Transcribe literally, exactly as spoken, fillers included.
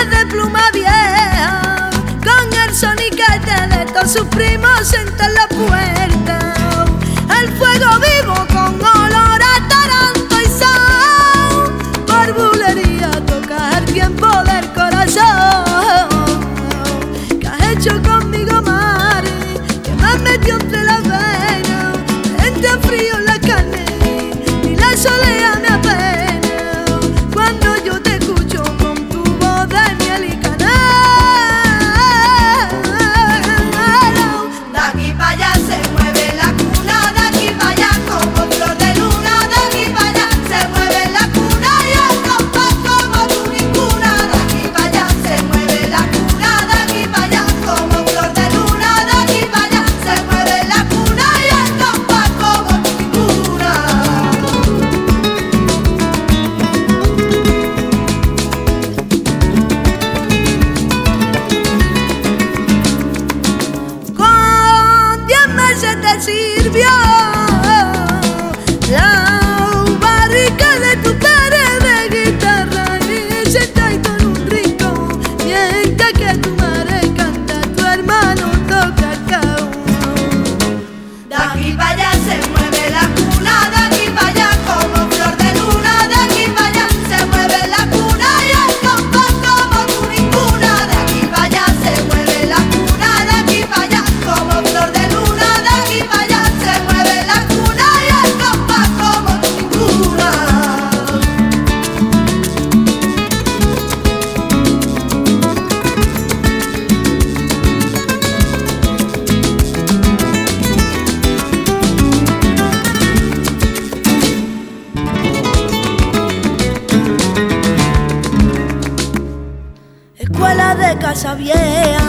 de pluma vieja, con el soniquete de todos sus primos sentados en la puerta. El fuego vivo con olor a taranto y sal, por bulería toca el tiempo del corazón. ¿Qué has hecho conmigo, Mari? Que me has metido entre las venas, entre el frío en la carne y la soledad me apena. Cuando yo te escucho con tu voz de miel y canela, de aquí para allá se mueve la cuna, de aquí para allá como flor de luna, de aquí para allá se mueve la cuna y el compás como tú ninguna. De aquí para allá se mueve la cuna, de aquí para allá como flor de luna, de aquí para allá se mueve la cuna y el compás como tú ninguna. con diez meses te sirvió la barrica de tu padre de guitarra, y sentadito en un rincón, mientras que tu madre canta, tu hermano toca el caón. De aquí para allá se mueve la cuna, de aquí para allá como flor de luna, de aquí para allá se mueve la cuna y el compás como tú ninguna. De aquí para allá se mueve la cuna, de aquí para allá como flor de luna, de aquí para allá se mueve la cuna y el compás como tú ninguna. Escuela de casa vieja,